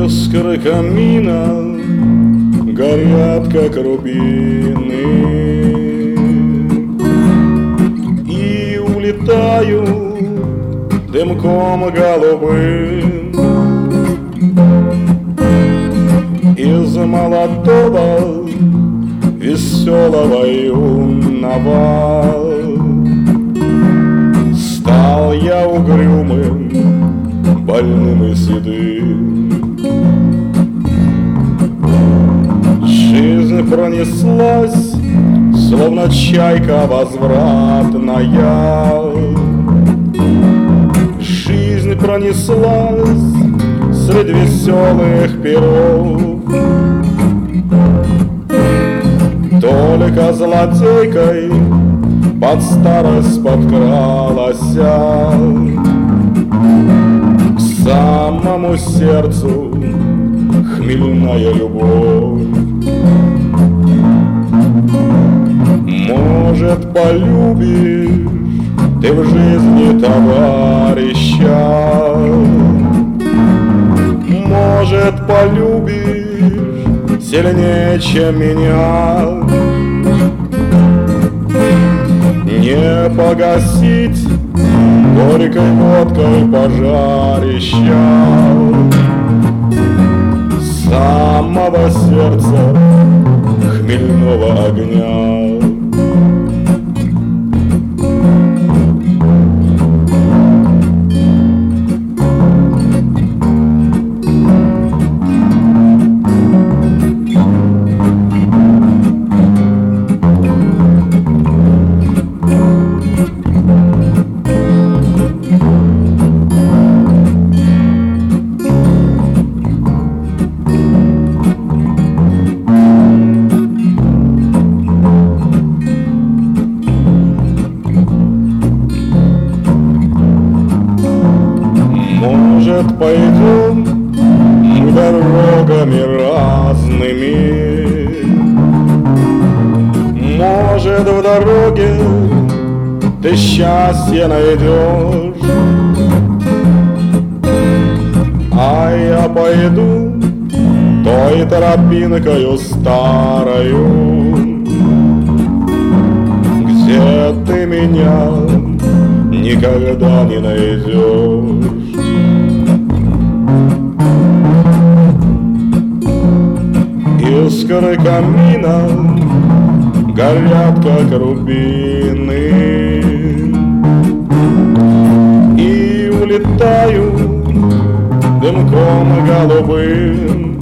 Искры камина горят, как рубины, и улетаю дымком голубым из молодого, веселого юного. Стал я угрюмым, больным и седым. Жизнь пронеслась, словно чайка возвратная. Жизнь пронеслась среди веселых перов. Только злодейкой под старость подкралась к самому сердцу хмельная любовь. Может, полюбишь ты в жизни товарища, может, полюбишь сильнее, чем меня. Не погасить горькой водкой пожарища самого сердца хмельного огня. Может, пойдем мы дорогами разными, может, в дороге ты счастье найдешь, а я пойду той тропинкою старою, где ты меня никогда не найдешь. Искры камина горят, как рубины, и улетаю дымком голубым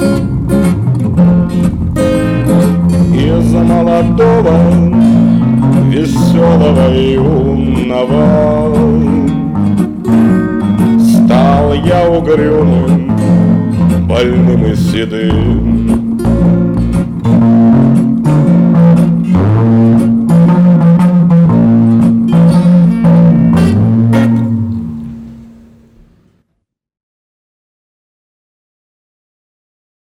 из молодого, веселого юного. Стал я угрюмым, больным и седым.